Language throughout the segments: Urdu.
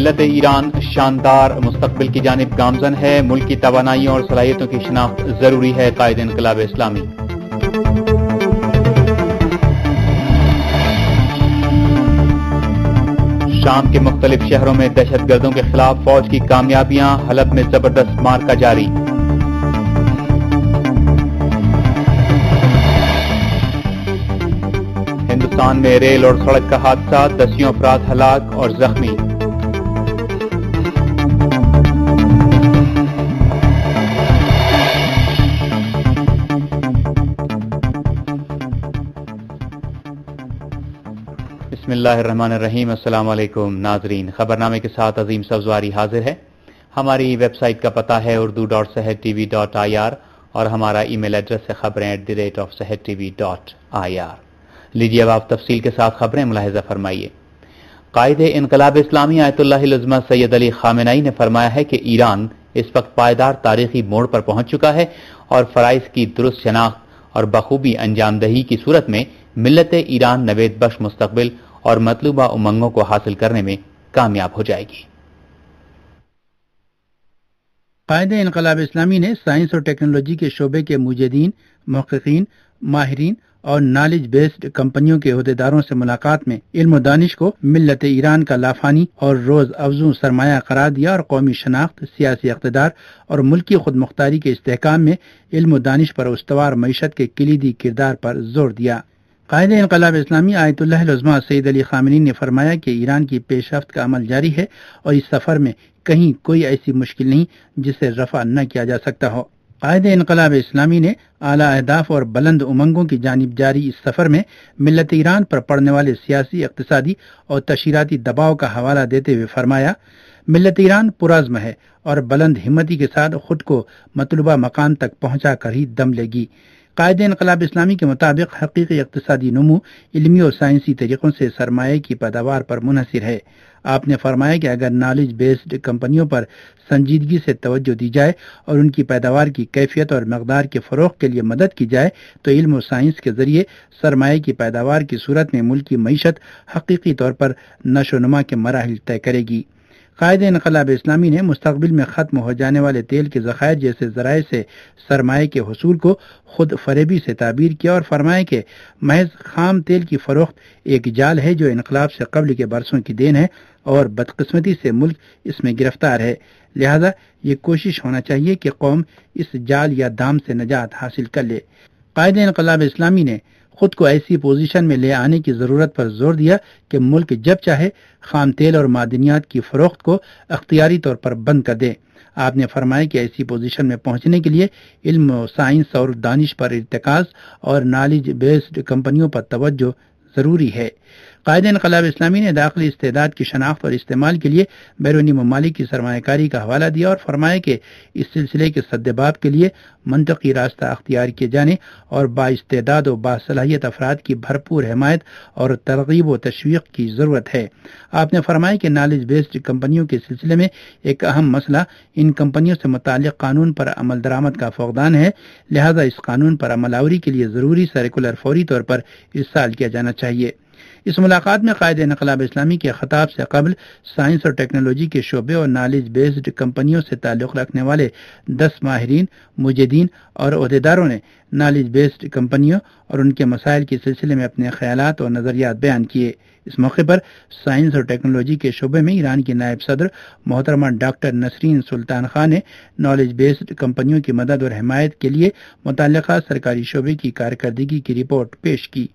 ملت ایران شاندار مستقبل کی جانب گامزن ہے، ملک کی توانائیوں اور صلاحیتوں کی شناخت ضروری ہے، قائد انقلاب اسلامی۔ شام کے مختلف شہروں میں دہشت گردوں کے خلاف فوج کی کامیابیاں، حلب میں زبردست مارکہ جاری۔ ہندوستان میں ریل اور سڑک کا حادثہ، 10 افراد ہلاک اور زخمی۔ بسم اللہ الرحمن الرحیم۔ السلام علیکم ناظرین، خبرنامے کے ساتھ عظیم سبزواری حاضر ہے۔ ہماری ویب سائٹ کا پتہ ہے urdu.sehertv.ir اور ہمارا ای میل ایڈریس ہے خبریں@sehertv.ir۔ لیجیے اب آپ تفصیل کے ساتھ خبریں ملاحظہ فرمائیے۔ قائد انقلاب اسلامی آیت اللہ العظمہ سید علی خامنہئی نے فرمایا ہے کہ ایران اس وقت پائیدار تاریخی موڑ پر پہنچ چکا ہے اور فرائض کی درست شناخت اور بخوبی انجام دہی کی صورت میں ملت ایران نوید بخش مستقبل اور مطلوبہ امنگوں کو حاصل کرنے میں کامیاب ہو جائے گی۔ قائد انقلاب اسلامی نے سائنس اور ٹیکنالوجی کے شعبے کے مجدین، محققین، ماہرین اور نالج بیسڈ کمپنیوں کے عہدیداروں سے ملاقات میں علم و دانش کو ملت ایران کا لافانی اور روز افزوں سرمایہ قرار دیا اور قومی شناخت، سیاسی اقتدار اور ملکی خود مختاری کے استحکام میں علم و دانش پر استوار معیشت کے کلیدی کردار پر زور دیا۔ قائد انقلاب اسلامی آیت اللہ العظمہ سید علی خامنہئی نے فرمایا کہ ایران کی پیش رفت کا عمل جاری ہے اور اس سفر میں کہیں کوئی ایسی مشکل نہیں جسے رفع نہ کیا جا سکتا ہو۔ قائد انقلاب اسلامی نے اعلیٰ اہداف اور بلند امنگوں کی جانب جاری اس سفر میں ملت ایران پر پڑنے والے سیاسی، اقتصادی اور تعشیراتی دباؤ کا حوالہ دیتے ہوئے فرمایا، ملت ایران پرعزم ہے اور بلند ہمتی کے ساتھ خود کو مطلوبہ مقام تک پہنچا کر ہی دم لے گی۔ قائد انقلاب اسلامی کے مطابق حقیقی اقتصادی نمو علمی اور سائنسی طریقوں سے سرمایہ کی پیداوار پر منحصر ہے۔ آپ نے فرمایا کہ اگر نالج بیسڈ کمپنیوں پر سنجیدگی سے توجہ دی جائے اور ان کی پیداوار کی کیفیت اور مقدار کے فروغ کے لیے مدد کی جائے تو علم و سائنس کے ذریعے سرمایہ کی پیداوار کی صورت میں ملک کی معیشت حقیقی طور پر نشو و نما کے مراحل طے کرے گی۔ قائد انقلاب اسلامی نے مستقبل میں ختم ہو جانے والے تیل کے ذخائر جیسے ذرائع سے سرمایہ کے حصول کو خود فریبی سے تعبیر کیا اور فرمایا کہ محض خام تیل کی فروخت ایک جال ہے جو انقلاب سے قبل کے برسوں کی دین ہے اور بدقسمتی سے ملک اس میں گرفتار ہے، لہذا یہ کوشش ہونا چاہیے کہ قوم اس جال یا دام سے نجات حاصل کر لے۔ قائد انقلاب اسلامی نے خود کو ایسی پوزیشن میں لے آنے کی ضرورت پر زور دیا کہ ملک جب چاہے خام تیل اور معدنیات کی فروخت کو اختیاری طور پر بند کر دے۔ آپ نے فرمایا کہ ایسی پوزیشن میں پہنچنے کے لیے علم و سائنس اور دانش پر ارتکاز اور نالج بیسڈ کمپنیوں پر توجہ ضروری ہے۔ قائد انقلاب اسلامی نے داخلی استعداد کی شناخت اور استعمال کے لیے بیرونی ممالک کی سرمایہ کاری کا حوالہ دیا اور فرمایا کہ اس سلسلے کے سدباب کے لیے منطقی راستہ اختیار کیے جانے اور بااستعداد و باصلاحیت افراد کی بھرپور حمایت اور ترغیب و تشویق کی ضرورت ہے۔ آپ نے فرمایا کہ نالج بیسڈ کمپنیوں کے سلسلے میں ایک اہم مسئلہ ان کمپنیوں سے متعلق قانون پر عمل درآمد کا فقدان ہے، لہذا اس قانون پر عمل آوری کے لیے ضروری سرکولر فوری طور پر ارسال کیا جانا چاہیے۔ اس ملاقات میں قائد انقلاب اسلامی کے خطاب سے قبل سائنس اور ٹیکنالوجی کے شعبے اور نالج بیسڈ کمپنیوں سے تعلق رکھنے والے 10 ماہرین، مجدین اور عہدیداروں نے نالج بیسڈ کمپنیوں اور ان کے مسائل کے سلسلے میں اپنے خیالات اور نظریات بیان کیے۔ اس موقع پر سائنس اور ٹیکنالوجی کے شعبے میں ایران کی نائب صدر محترمہ ڈاکٹر نسرین سلطان خان نے نالج بیسڈ کمپنیوں کی مدد اور حمایت کے لیے متعلقہ سرکاری شعبے کی کارکردگی کی رپورٹ پیش کی۔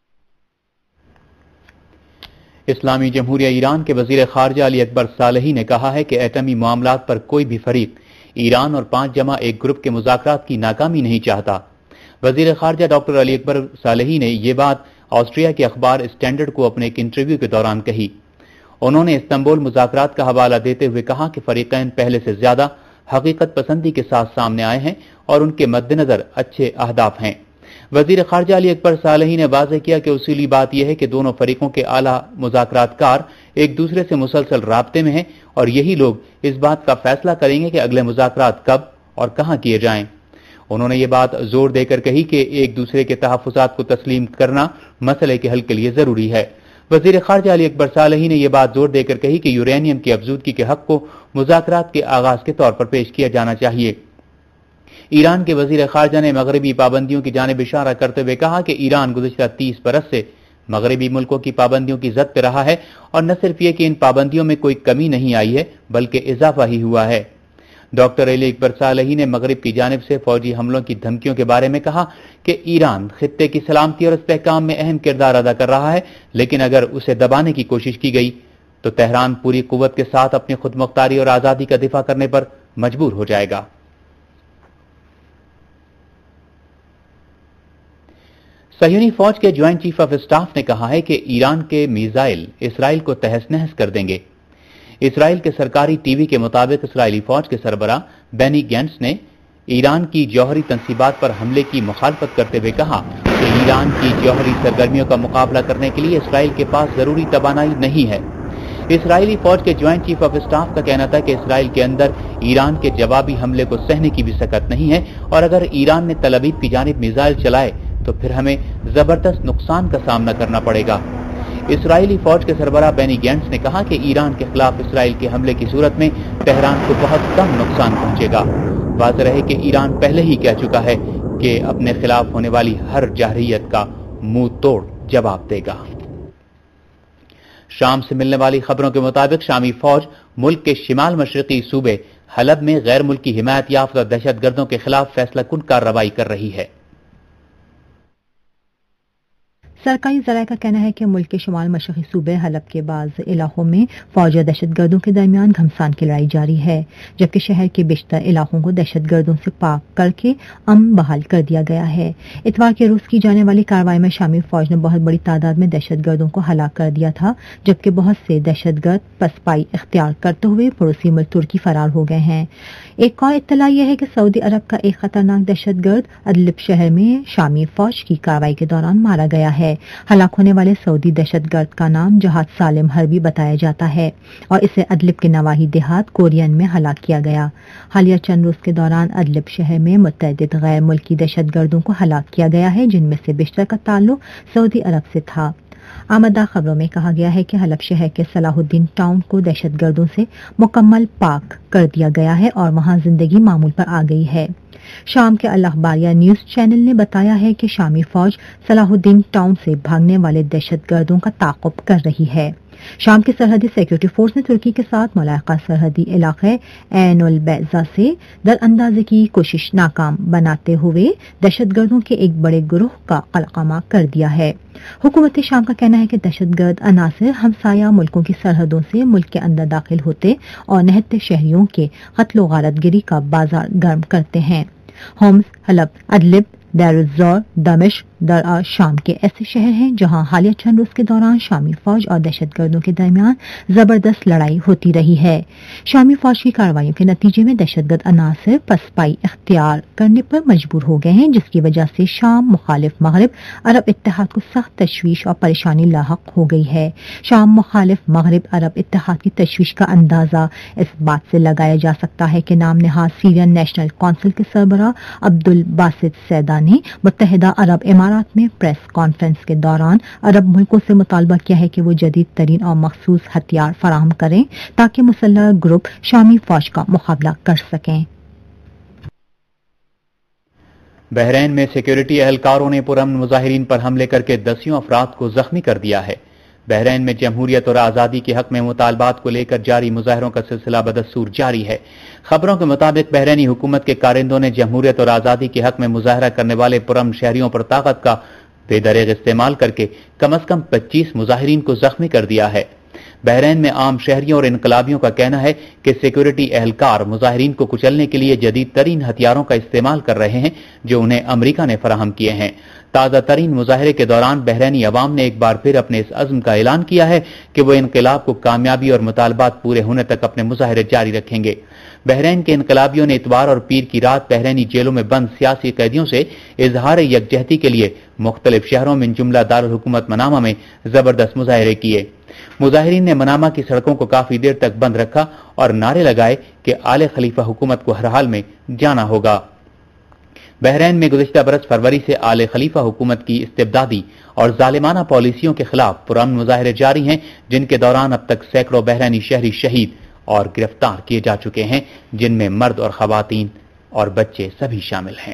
اسلامی جمہوریہ ایران کے وزیر خارجہ علی اکبر صالحی نے کہا ہے کہ ایٹمی معاملات پر کوئی بھی فریق ایران اور 5+1 گروپ کے مذاکرات کی ناکامی نہیں چاہتا۔ وزیر خارجہ ڈاکٹر علی اکبر صالحی نے یہ بات آسٹریا کے اخبار اسٹینڈرڈ کو اپنے ایک انٹرویو کے دوران کہی۔ انہوں نے استنبول مذاکرات کا حوالہ دیتے ہوئے کہا کہ فریقین پہلے سے زیادہ حقیقت پسندی کے ساتھ سامنے آئے ہیں اور ان کے مد نظر اچھے اہداف ہیں۔ وزیر خارجہ علی اکبر صالحی نے واضح کیا کہ اصولی بات یہ ہے کہ دونوں فریقوں کے اعلیٰ مذاکرات کار ایک دوسرے سے مسلسل رابطے میں ہیں اور یہی لوگ اس بات کا فیصلہ کریں گے کہ اگلے مذاکرات کب اور کہاں کیے جائیں۔ انہوں نے یہ بات زور دے کر کہی کہ ایک دوسرے کے تحفظات کو تسلیم کرنا مسئلے کے حل کے لیے ضروری ہے۔ وزیر خارجہ علی اکبر صالحی نے یہ بات زور دے کر کہی کہ یورینیم کی افزودگی کے حق کو مذاکرات کے آغاز کے طور پر پیش کیا جانا چاہیے۔ ایران کے وزیر خارجہ نے مغربی پابندیوں کی جانب اشارہ کرتے ہوئے کہا کہ ایران گزشتہ 30 برس سے مغربی ملکوں کی پابندیوں کی زد پہ رہا ہے، اور نہ صرف یہ کہ ان پابندیوں میں کوئی کمی نہیں آئی ہے بلکہ اضافہ ہی ہوا ہے۔ ڈاکٹر علی اکبر صالحی نے مغرب کی جانب سے فوجی حملوں کی دھمکیوں کے بارے میں کہا کہ ایران خطے کی سلامتی اور استحکام میں اہم کردار ادا کر رہا ہے، لیکن اگر اسے دبانے کی کوشش کی گئی تو تہران پوری قوت کے ساتھ اپنی خود مختاری اور آزادی کا دفاع کرنے پر مجبور ہو جائے گا۔ صہیونی فوج کے جوائنٹ چیف آف اسٹاف نے کہا ہے کہ ایران کے میزائل اسرائیل کو تہس نہس کر دیں گے۔ اسرائیل کے سرکاری ٹی وی کے مطابق اسرائیلی فوج کے سربراہ بینی گینٹس نے ایران کی جوہری تنصیبات پر حملے کی مخالفت کرتے ہوئے کہا کہ ایران کی جوہری سرگرمیوں کا مقابلہ کرنے کے لیے اسرائیل کے پاس ضروری توانائی نہیں ہے۔ اسرائیلی فوج کے جوائنٹ چیف آف اسٹاف کا کہنا تھا کہ اسرائیل کے اندر ایران کے جوابی حملے کو سہنے کی بھی سکت نہیں ہے، اور اگر ایران نے تل ابیب کی جانب میزائل چلائے تو پھر ہمیں زبردست نقصان کا سامنا کرنا پڑے گا۔ اسرائیلی فوج کے سربراہ بینی گینٹس نے کہا کہ ایران کے خلاف اسرائیل کے حملے کی صورت میں تہران کو بہت کم نقصان پہنچے گا۔ واضح رہے کہ ایران پہلے ہی کہہ چکا ہے کہ اپنے خلاف ہونے والی ہر جارحیت کا منہ توڑ جواب دے گا۔ شام سے ملنے والی خبروں کے مطابق شامی فوج ملک کے شمال مشرقی صوبے حلب میں غیر ملکی حمایت یافتہ دہشت گردوں کے خلاف فیصلہ کن کارروائی کر رہی ہے۔ سرکاری ذرائع کا کہنا ہے کہ ملک کے شمال مشرقی صوبے حلب کے بعض علاقوں میں فوج اور دہشت گردوں کے درمیان گھمسان کی لڑائی جاری ہے، جبکہ شہر کے بیشتر علاقوں کو دہشت گردوں سے پاک کر کے امن بحال کر دیا گیا ہے۔ اتوار کے روز کی جانے والی کارروائی میں شامی فوج نے بہت بڑی تعداد میں دہشت گردوں کو ہلاک کر دیا تھا، جبکہ بہت سے دہشت گرد پسپائی اختیار کرتے ہوئے پڑوسی ملک ترکی فرار ہو گئے ہیں۔ ایک اور اطلاع یہ ہے کہ سعودی عرب کا ایک خطرناک دہشت گرد ادلب شہر میں شامی فوج کی کارروائی کے دوران مارا گیا ہے۔ ہلاک ہونے والے سعودی دہشت گرد کا نام جہاد سالم حربی بتایا جاتا ہے، اور اسے ادلب کے نواحی دیہات کورین میں ہلاک کیا گیا۔ حالیہ چند روز کے دوران ادلب شہر میں متعدد غیر ملکی دہشت گردوں کو ہلاک کیا گیا ہے، جن میں سے بیشتر کا تعلق سعودی عرب سے تھا۔ آمدہ خبروں میں کہا گیا ہے کہ حلب شہر کے صلاح الدین ٹاؤن کو دہشت گردوں سے مکمل پاک کر دیا گیا ہے اور وہاں زندگی معمول پر آ گئی ہے۔ شام کے الاخباریہ نیوز چینل نے بتایا ہے کہ شامی فوج صلاح الدین ٹاؤن سے بھاگنے والے دہشت گردوں کا تعاقب کر رہی ہے۔ شام کی سرحدی سیکورٹی فورس نے ترکی کے ساتھ ملاحقہ سرحدی علاقے عین البیضا سے در اندازی کی کوشش ناکام بناتے ہوئے دہشت گردوں کے ایک بڑے گروہ کا قلقامہ کر دیا ہے۔ حکومت شام کا کہنا ہے کہ دہشت گرد عناصر ہمسایہ ملکوں کی سرحدوں سے ملک کے اندر داخل ہوتے اور نہتے شہریوں کے قتل و غارت گری کا بازار گرم کرتے ہیں۔ ہومس، حلب، ادلب، دیر الزور، دمشق، درعا شام کے ایسے شہر ہیں جہاں حالیہ چند روز کے دوران شامی فوج اور دہشت گردوں کے درمیان زبردست لڑائی ہوتی رہی ہے۔ شامی فوج کی کارروائیوں کے نتیجے میں دہشت گرد عناصر پسپائی اختیار کرنے پر مجبور ہو گئے ہیں، جس کی وجہ سے شام مخالف مغرب عرب اتحاد کو سخت تشویش اور پریشانی لاحق ہو گئی ہے۔ شام مخالف مغرب عرب اتحاد کی تشویش کا اندازہ اس بات سے لگایا جا سکتا ہے کہ نام نہاد سیرین نیشنل کونسل کے سربراہ عبدالباسط سیدا نے متحدہ عرب امارات میں پریس کانفرنس کے دوران عرب ملکوں سے مطالبہ کیا ہے کہ وہ جدید ترین اور مخصوص ہتھیار فراہم کریں تاکہ مسلح گروپ شامی فوج کا مقابلہ کر سکیں۔ بحرین میں سیکیورٹی اہلکاروں نے پرامن مظاہرین پر حملے کر کے 10 افراد کو زخمی کر دیا ہے۔ بحرین میں جمہوریت اور آزادی کے حق میں مطالبات کو لے کر جاری مظاہروں کا سلسلہ بدستور جاری ہے۔ خبروں کے مطابق بحرینی حکومت کے کارندوں نے جمہوریت اور آزادی کے حق میں مظاہرہ کرنے والے پرامن شہریوں پر طاقت کا بے دریغ استعمال کر کے کم از کم 25 مظاہرین کو زخمی کر دیا ہے۔ بحرین میں عام شہریوں اور انقلابیوں کا کہنا ہے کہ سیکیورٹی اہلکار مظاہرین کو کچلنے کے لیے جدید ترین ہتھیاروں کا استعمال کر رہے ہیں جو انہیں امریکہ نے فراہم کیے ہیں۔ تازہ ترین مظاہرے کے دوران بحرینی عوام نے ایک بار پھر اپنے اس عزم کا اعلان کیا ہے کہ وہ انقلاب کو کامیابی اور مطالبات پورے ہونے تک اپنے مظاہرے جاری رکھیں گے۔ بحرین کے انقلابیوں نے اتوار اور پیر کی رات بحرینی جیلوں میں بند سیاسی قیدیوں سے اظہار یکجہتی کے لیے مختلف شہروں من جملہ دارالحکومت منامہ میں زبردست مظاہرے کیے۔ مظاہرین نے منامہ کی سڑکوں کو کافی دیر تک بند رکھا اور نعرے لگائے کہ آل خلیفہ حکومت کو ہر حال میں جانا ہوگا۔ बहरैन में गुज़िश्ता बरस फरवरी से आले खलीफा हुकूमत की इस्तिबदादी और जालिमाना पॉलिसियों के खिलाफ पुरअमन मुजाहिरे जारी हैं, जिनके दौरान अब तक सैकड़ों बहरैनी शहरी शहीद और गिरफ्तार किए जा चुके हैं, जिनमें मर्द और खवातीन और बच्चे सभी शामिल हैं।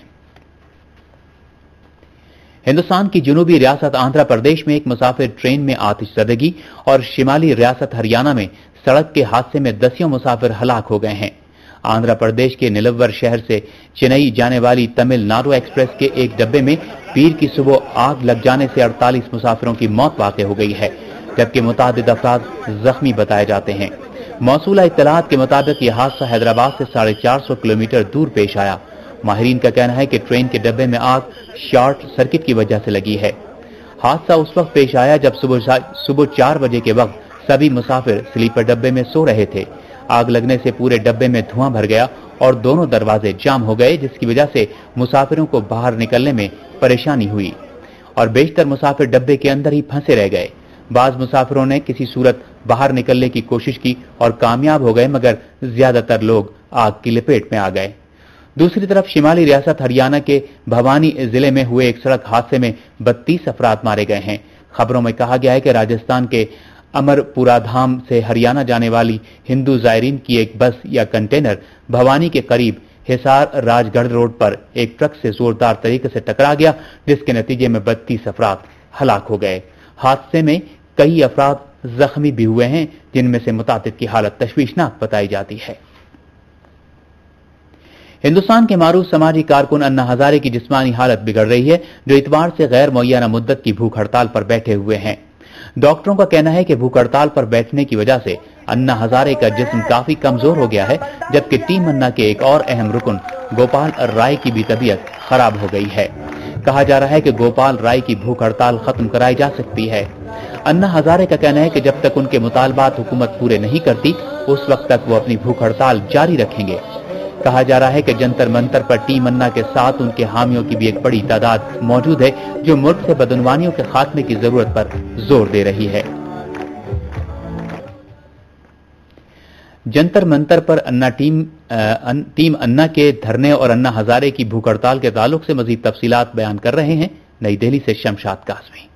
हिंदुस्तान की जनूबी रियासत आंध्र प्रदेश में एक मुसाफिर ट्रेन में आतिशज़दगी और शिमाली रियासत हरियाणा में सड़क के हादसे में दसियों मुसाफिर हलाक हो गए हैं। आंध्र प्रदेश के निलव्वर शहर से चेन्नई जाने वाली तमिलनाडु एक्सप्रेस के एक डब्बे में पीर की सुबह आग लग जाने से 48 मुसाफिरों की मौत वाक़ हो गई है, जबकि मुतादिद अफराद जख्मी बताए जाते हैं। मौसूला इत्तलात के मुताबिक यह हादसा हैदराबाद से 450 किलोमीटर दूर पेश आया। माहिरीन का कहना है कि ट्रेन के डब्बे में आग शॉर्ट सर्किट की वजह से लगी है। हादसा उस वक्त पेश आया जब सुबह 4 बजे के वक्त सभी मुसाफिर स्लीपर डब्बे में सो रहे थे। आग लगने से पूरे डब्बे में धुआं भर गया और दोनों दरवाजे जाम हो गए, जिसकी वजह से मुसाफिरों को बाहर निकलने में परेशानी हुई और बेशतर मुसाफिर डब्बे के अंदर ही फंसे रह गए। बाज मुसाफिरों ने किसी सूरत बाहर निकलने की कोशिश की और कामयाब हो गए, मगर ज्यादातर लोग आग की लपेट में आ गए। दूसरी तरफ शिमाली रियासत हरियाणा के भवानी जिले में हुए एक सड़क हादसे में 32 अफराद मारे गए हैं। खबरों में कहा गया है कि राजस्थान के अमरपुरा धाम से हरियाणा जाने वाली हिंदू जायरीन की एक बस या कंटेनर भवानी के करीब हिसार राजगढ़ रोड पर एक ट्रक से जोरदार तरीके से टकरा गया, जिसके नतीजे में 32 अफराद हलाक हो गए। हादसे में कई अफराद जख्मी भी हुए हैं, जिनमें से मुतादिद की हालत तशवीशनाक बताई जाती है। हिंदुस्तान के मारूफ समाजी कारकुन अन्ना हजारे की जिस्मानी हालत बिगड़ रही है, जो इतवार से गैर मुअय्यना मुद्दत की भूख हड़ताल पर बैठे हुए हैं। डॉक्टरों का कहना है कि भूख हड़ताल पर बैठने की वजह से अन्ना हजारे का जिस्म काफी कमजोर हो गया है, जबकि टीम अन्ना के एक और अहम रुकन गोपाल राय की भी तबीयत खराब हो गई है। कहा जा रहा है कि गोपाल राय की भूख हड़ताल खत्म कराई जा सकती है। अन्ना हजारे का कहना है कि जब तक उनके मुतालबात हुकूमत पूरे नहीं करती, उस वक्त तक वो अपनी भूख हड़ताल जारी रखेंगे। कहा जा रहा है कि जंतर मंतर पर टीम अन्ना के साथ उनके हामियों की भी एक बड़ी तादाद मौजूद है, जो मुल्क से बदनवानियों के खात्मे की जरूरत पर जोर दे रही है। जंतर मंतर पर टीम अन्ना के धरने और अन्ना हजारे की भूख हड़ताल के ताल्लुक से मजीद तफसीलात बयान कर रहे हैं नई दिल्ली से शमशाद काज़मी।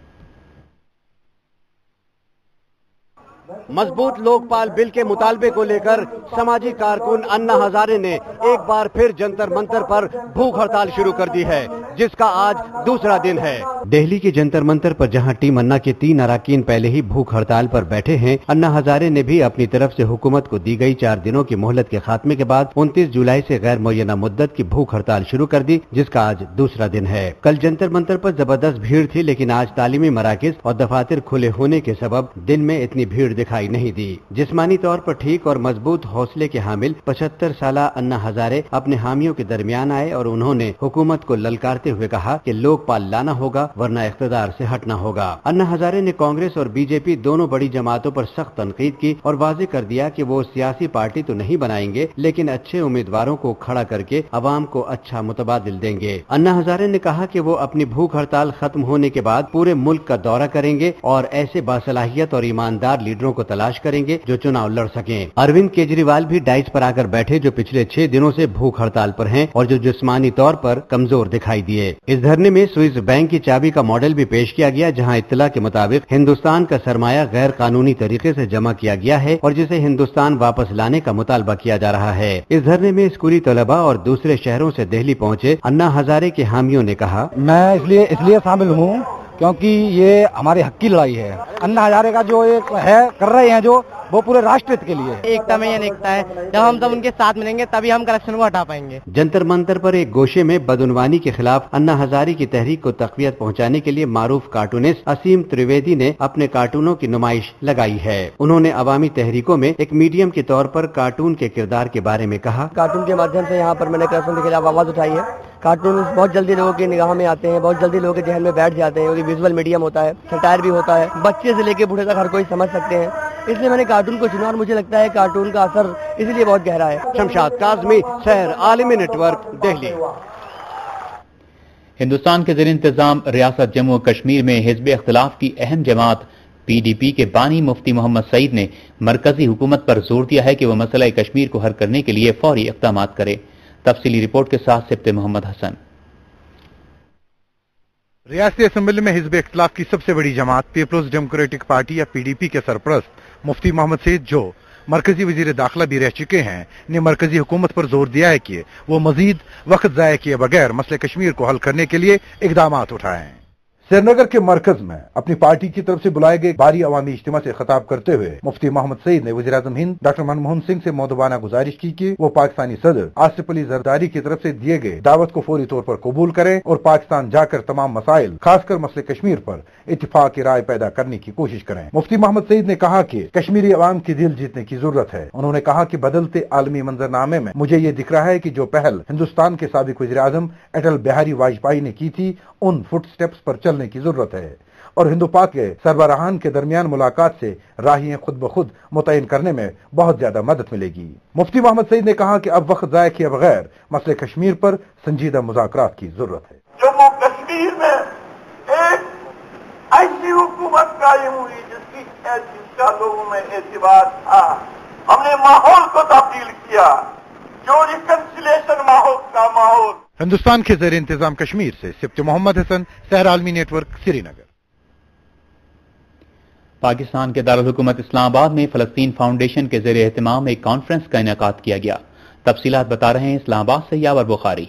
मजबूत लोकपाल बिल के मुतालबे को लेकर समाजी कारकुन अन्ना हजारे ने एक बार फिर जंतर मंतर पर भूख हड़ताल शुरू कर दी है, जिसका आज दूसरा दिन है। दिल्ली के जंतर मंतर पर जहां टीम अन्ना के 3 अरकान पहले ही भूख हड़ताल पर बैठे हैं, अन्ना हजारे ने भी अपनी तरफ से हुकूमत को दी गई 4 दिनों की मोहलत के खात्मे के बाद 29 जुलाई से गैर मुअय्यना मुद्दत की भूख हड़ताल शुरू कर दी, जिसका आज दूसरा दिन है। कल जंतर मंतर पर जबरदस्त भीड़ थी, लेकिन आज तालीमी मराकिज और दफातर खुले होने के सबब दिन में इतनी भीड़ दिखाई नहीं दी। जिस्मानी तौर पर ठीक और मजबूत हौसले के हामिल 75 साला अन्ना हजारे अपने हामियों के दरमियान आए और उन्होंने हुकूमत को ललकारते हुए कहा कि लोकपाल लाना होगा, वरना इख्तिदार से हटना होगा। अन्ना हजारे ने कांग्रेस और बीजेपी दोनों बड़ी जमातों पर सख्त तनकीद की और वाज़ेह कर दिया कि वो सियासी पार्टी तो नहीं बनाएंगे, लेकिन अच्छे उम्मीदवारों को खड़ा करके अवाम को अच्छा मुतबादिल देंगे। अन्ना हजारे ने कहा कि वो अपनी भूख हड़ताल खत्म होने के बाद पूरे मुल्क का दौरा करेंगे और ऐसे बासलाहियत और ईमानदार लीडरों को तलाश करेंगे जो चुनाव लड़ सकें। अरविंद केजरीवाल भी डाइस पर आकर बैठे, जो पिछले 6 दिनों से भूख हड़ताल पर हैं और जो जिस्मानी तौर पर कमजोर दिखाई दिए। इस धरने में स्विस बैंक की चाबी का मॉडल भी पेश किया गया, जहां इत्तला के मुताबिक हिंदुस्तान का सरमाया गैर कानूनी तरीके से जमा किया गया है और जिसे हिंदुस्तान वापस लाने का मुतालबा किया जा रहा है। इस धरने में स्कूली तलबा और दूसरे शहरों से दिल्ली पहुंचे अन्ना हजारे के हामियों ने कहा, मैं इसलिए शामिल हूँ क्योंकि ये हमारे हक की लड़ाई है। अन्ना हजारे का जो एक है कर रहे हैं, जो वो पूरे राष्ट्र हित के लिए। एकता में अनेकता है, जब हम सब उनके साथ मिलेंगे तभी हम करप्शन को हटा पाएंगे। जंतर मंतर पर एक गोशे में बदउनवानी के खिलाफ अन्ना हजारे की तहरीक को तक़वियत पहुंचाने के लिए मारूफ कार्टूनिस्ट असीम त्रिवेदी ने अपने कार्टूनों की नुमाइश लगाई है। उन्होंने अवामी तहरीकों में एक मीडियम के तौर पर कार्टून के किरदार के बारे में कहा, कार्टून के माध्यम से यहाँ पर मैंने करप्शन के खिलाफ आवाज उठाई है। कार्टून बहुत जल्दी लोगों की निगाह में आते हैं, बहुत जल्दी लोगों के जहन में बैठ जाते हैं, क्योंकि विजुअल मीडियम होता है, सटायर भी होता है, बच्चे से लेके बूढ़े तक हर कोई समझ सकते हैं। इसलिए मैंने कार्टून को चुना और मुझे लगता है कार्टून का असर इसलिए बहुत गहरा है। शमशाद काज़मी, सैर आलमी नेटवर्क, दिल्ली। हिंदुस्तान के ज़ेर इंतजाम रियासत जम्मू और कश्मीर में हिज़्ब इख्तिलाफ की अहम जमात PDP के बानी मुफ्ती मोहम्मद सईद ने मरकजी हुकूमत पर जोर दिया है कि वह मसला कश्मीर को हल करने के लिए फौरी इक़दामात करे। तफसीली रिपोर्ट के साथ सिप्ते मोहम्मद हसन। ریاستی اسمبلی میں حزب اختلاف کی سب سے بڑی جماعت پیپلز ڈیموکریٹک پارٹی یا PDP کے سرپرست مفتی محمد سعید، جو مرکزی وزیر داخلہ بھی رہ چکے ہیں، نے مرکزی حکومت پر زور دیا ہے کہ وہ مزید وقت ضائع کیے بغیر مسئلہ کشمیر کو حل کرنے کے لیے اقدامات اٹھائیں۔ سری نگر کے مرکز میں اپنی پارٹی کی طرف سے بلائے گئے بھاری عوامی اجتماع سے خطاب کرتے ہوئے مفتی محمد سعید نے وزیر اعظم ہند ڈاکٹر منموہن سنگھ سے مؤدبانہ گزارش کی کہ وہ پاکستانی صدر آصف علی زرداری کی طرف سے دیے گئے دعوت کو فوری طور پر قبول کریں اور پاکستان جا کر تمام مسائل خاص کر مسئلہ کشمیر پر اتفاق کی رائے پیدا کرنے کی کوشش کریں۔ مفتی محمد سعید نے کہا کہ کشمیری عوام کی دل جیتنے کی ضرورت ہے۔ انہوں نے کہا کہ بدلتے عالمی منظرنامے میں مجھے یہ دکھ رہا ہے کہ جو پہل ہندوستان کے سابق وزیر اعظم اٹل بہاری واجپئی نے کی تھی، ان فٹ سٹیپس پر چلنے کی ضرورت ہے اور ہندو پاک کے سربراہان کے درمیان ملاقات سے راہیں خود بخود متعین کرنے میں بہت زیادہ مدد ملے گی۔ مفتی محمد سعید نے کہا کہ اب وقت ضائع کیے بغیر مسئلہ کشمیر پر سنجیدہ مذاکرات کی ضرورت ہے۔ جموں کشمیر میں ایک ایسی حکومت قائم ہوئی جس کا لوگوں میں اعتبار تھا، ہم نے ماحول کو تبدیل کیا، جو ریکنسیلیشن ماحول۔ ہندوستان کے زیر انتظام کشمیر سے سبت محمد حسن، سحر عالمی network, Srinagar. Pakistan کے دارالحکومت اسلام آباد میں فلسطین فاؤنڈیشن کے زیر اہتمام ایک کانفرنس کا انعقاد کیا گیا۔ تفصیلات بتا رہے ہیں اسلام آباد سے یاور بخاری۔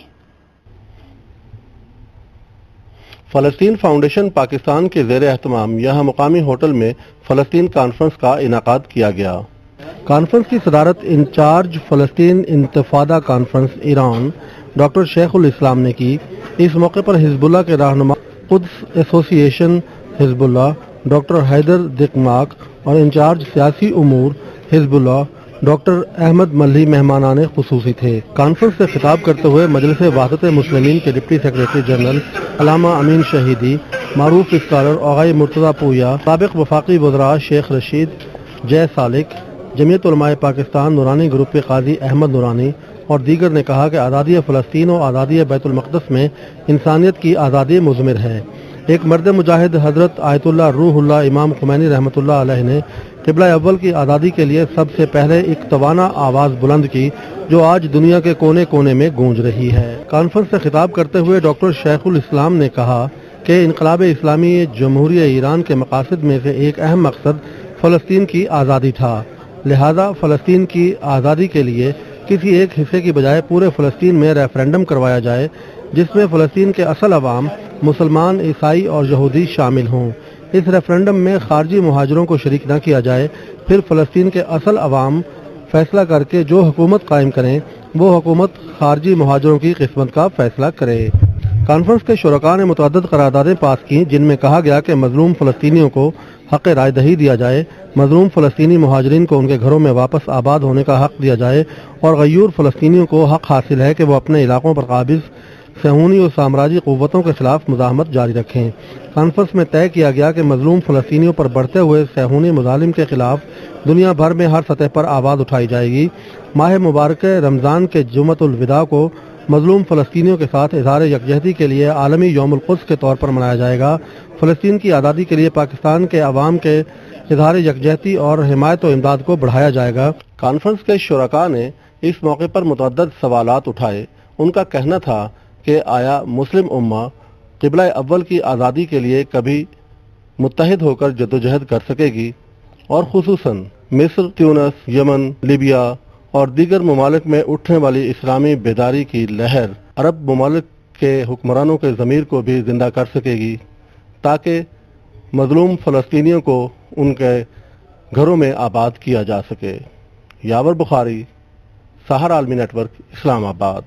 فلسطین فاؤنڈیشن پاکستان کے زیر اہتمام یہاں مقامی ہوٹل میں فلسطین کانفرنس کا انعقاد کیا گیا۔ کانفرنس کی صدارت انچارج فلسطین انتفاضہ کانفرنس ایران ڈاکٹر شیخ الاسلام نے کی۔ اس موقع پر حزب اللہ کے رہنما قدس ایسوسی ایشن حزب اللہ ڈاکٹر حیدر دقماک اور انچارج سیاسی امور حزب اللہ ڈاکٹر احمد ملھی مہمانان خصوصی تھے۔ کانفرنس سے خطاب کرتے ہوئے مجلس وحدت مسلمین کے ڈپٹی سیکریٹری جنرل علامہ امین شہیدی، معروف اسکالر اوغائی مرتضی پویا، سابق وفاقی وزراء شیخ رشید جے سالک، جمعیت علماء پاکستان نورانی گروپ کے قاضی احمد نورانی اور دیگر نے کہا کہ آزادی فلسطین و آزادی بیت المقدس میں انسانیت کی آزادی مضمر ہے۔ ایک مرد مجاہد حضرت آیت اللہ روح اللہ امام خمینی رحمۃ اللہ علیہ نے قبلہ اول کی آزادی کے لیے سب سے پہلے ایک توانا آواز بلند کی، جو آج دنیا کے کونے کونے میں گونج رہی ہے۔ کانفرنس سے خطاب کرتے ہوئے ڈاکٹر شیخ الاسلام نے کہا کہ انقلاب اسلامی جمہوریہ ایران کے مقاصد میں سے ایک اہم مقصد فلسطین کی آزادی تھا، لہذا فلسطین کی آزادی کے لیے کسی ایک حصے کی بجائے پورے فلسطین میں ریفرینڈم کروایا جائے، جس میں فلسطین کے اصل عوام مسلمان، عیسائی اور یہودی شامل ہوں۔ اس ریفرینڈم میں خارجی مہاجروں کو شریک نہ کیا جائے، پھر فلسطین کے اصل عوام فیصلہ کر کے جو حکومت قائم کریں، وہ حکومت خارجی مہاجروں کی قسمت کا فیصلہ کرے۔ کانفرنس کے شرکاء نے متعدد قراردادیں پاس کیں، جن میں کہا گیا کہ مظلوم فلسطینیوں کو حق رائے دہی دیا جائے، مظلوم فلسطینی مہاجرین کو ان کے گھروں میں واپس آباد ہونے کا حق دیا جائے اور غیور فلسطینیوں کو حق حاصل ہے کہ وہ اپنے علاقوں پر قابض صہیونی اور سامراجی قوتوں کے خلاف مزاحمت جاری رکھیں۔ کانفرنس میں طے کیا گیا کہ مظلوم فلسطینیوں پر بڑھتے ہوئے صہیونی مظالم کے خلاف دنیا بھر میں ہر سطح پر آواز اٹھائی جائے گی۔ ماہ مبارک رمضان کے جمعۃ الوداع کو مظلوم فلسطینیوں کے ساتھ اظہار یکجہتی کے لیے عالمی یوم القدس کے طور پر منایا جائے گا۔ فلسطین کی آزادی کے لیے پاکستان کے عوام کے اظہار یکجہتی اور حمایت و امداد کو بڑھایا جائے گا۔ کانفرنس کے شرکاء نے اس موقع پر متعدد سوالات اٹھائے۔ ان کا کہنا تھا کہ آیا مسلم امہ قبلہ اول کی آزادی کے لیے کبھی متحد ہو کر جدوجہد کر سکے گی، اور خصوصاً مصر، تیونس، یمن، لیبیا اور دیگر ممالک میں اٹھنے والی اسلامی بیداری کی لہر عرب ممالک کے حکمرانوں کے ضمیر کو بھی زندہ کر سکے گی، تاکہ مظلوم فلسطینیوں کو ان کے گھروں میں آباد کیا جا سکے۔ یاور بخاری، سحر عالمی نیٹ ورک، اسلام آباد۔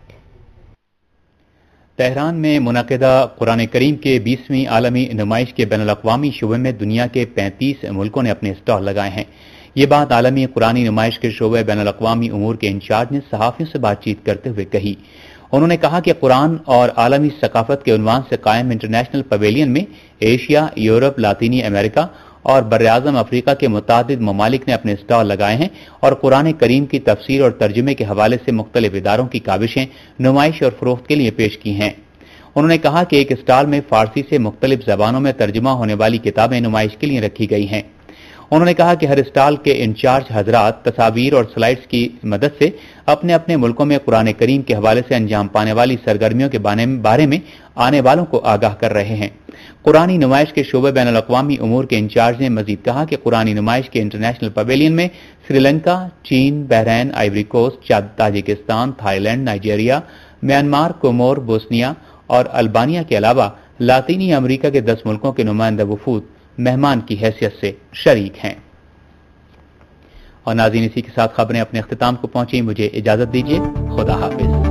تہران میں منعقدہ قرآن کریم کے 20ویں عالمی نمائش کے بین الاقوامی شعبے میں دنیا کے 35 ملکوں نے اپنے اسٹال لگائے ہیں۔ یہ بات عالمی قرآنی نمائش کے شعبے بین الاقوامی امور کے انچارج نے صحافیوں سے بات چیت کرتے ہوئے کہی۔ انہوں نے کہا کہ قرآن اور عالمی ثقافت کے عنوان سے قائم انٹرنیشنل پویلین میں ایشیا، یورپ، لاطینی امریکہ اور براعظم افریقہ کے متعدد ممالک نے اپنے اسٹال لگائے ہیں اور قرآن کریم کی تفسیر اور ترجمے کے حوالے سے مختلف اداروں کی کاوشیں نمائش اور فروخت کے لیے پیش کی ہیں۔ انہوں نے کہا کہ ایک اسٹال میں فارسی سے مختلف زبانوں میں ترجمہ ہونے والی کتابیں نمائش کے لیے رکھی گئی ہیں۔ उन्होंने कहा कि हर स्टॉल के इंचार्ज हजरात तस्वीर और स्लाइड्स की मदद से अपने अपने मुल्कों में कुरान करीम के हवाले से अंजाम पाने वाली सरगर्मियों के बारे में आने वालों को आगाह कर रहे हैं। कुरानी नुमाइश के शोबे बैनुल अक़वामी उमूर के इंचार्ज ने मजीद कहा कि कुरानी नुमाइश के इंटरनेशनल पवेलियन में श्रीलंका, चीन, Bahrain, Ivory Coast, Tajikistan, Thailand, Nigeria, Myanmar, Comoros, Bosnia और अल्बानिया के अलावा लातीनी अमेरिका के 10 मुल्कों के नुमाइंदा वफूद मेहमान की हैसियत से शरीक हैं। और नाज़रीन, इसी के साथ खबरें अपने अख्तिताम को पहुंची। मुझे इजाजत दीजिए। खुदा हाफिज।